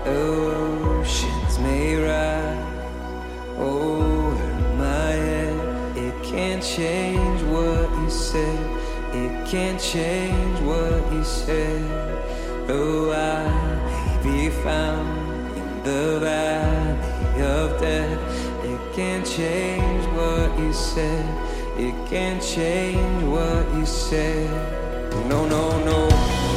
Oceans may rise over my head. It can't change what you said. It can't change what you said. Though I may be found in the valley of death, it can't change what you said. It can't change what you said. No, no, no.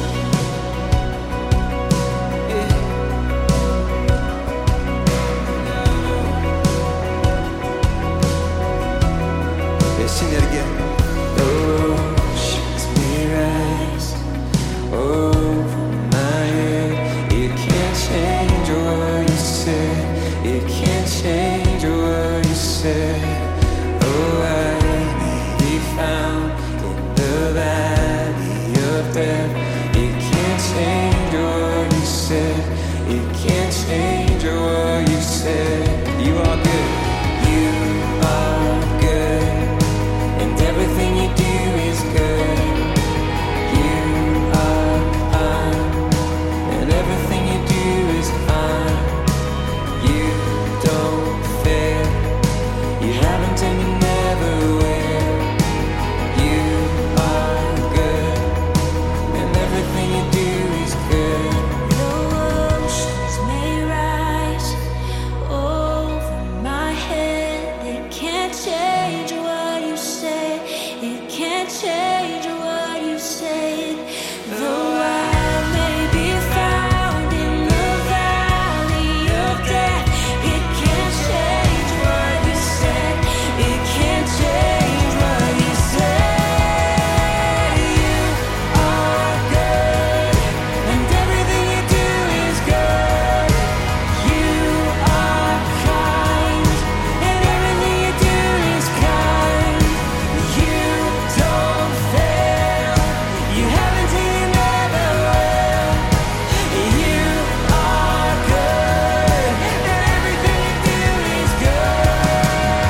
Sing it again. The oceans may rise over my head. It can't change what you said. It can't change what you said. Oh, I may be found in the valley of death. It can't change what you said. It can't change what you said. You are good. You are good. Everything you do is good. You are fine, and everything you do is fine. You don't fail. You haven't and you never will. You are good, and everything you do is good. The oceans may rise over my head. They can't change what you say. It can't change what you said. Though I may be found in the valley of death, it can't change what you said. It can't change what you said. You are good, and everything you do is good. You are kind, and everything you do is kind. You don't fail. You haven't and you never will. You are good, and everything you do is good.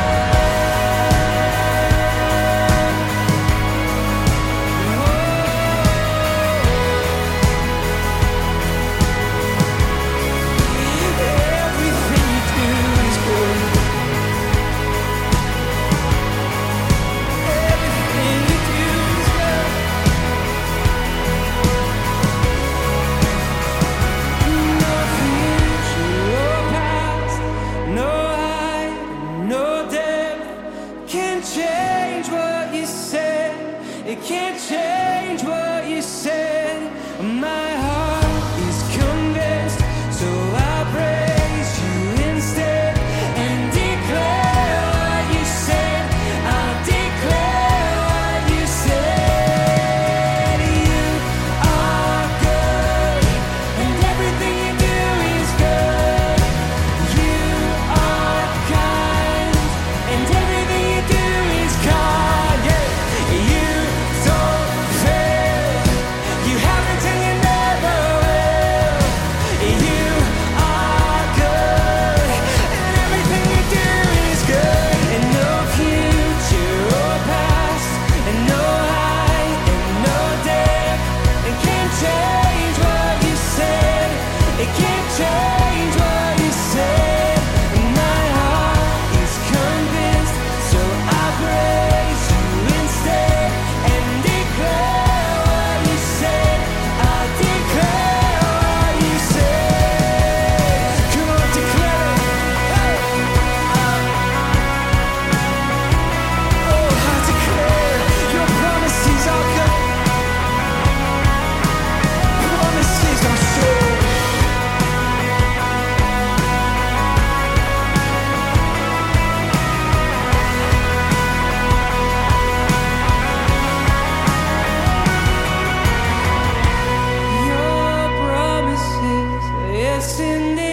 Everything you do is good. Everything you do is good. No future or past, no height, no depth can change what you said. It can't change what you said. My heart is convinced, so I praise you instead and declare what you said. I'll declare what you said. You are good, and everything you do is good. You are kind, and everything you do is kind. Yeah. You don't fail. You haven't and you never will. You are good, and everything you do is good. And no future or past, and no height, and no depth, it can't change what you said. It can't change what you said. My heart is convinced, so I praise you instead and declare what you said. I declare what you said. Come on, declare it. Oh, I declare your promises are good. Promises are sure. Your promises, yes indeed.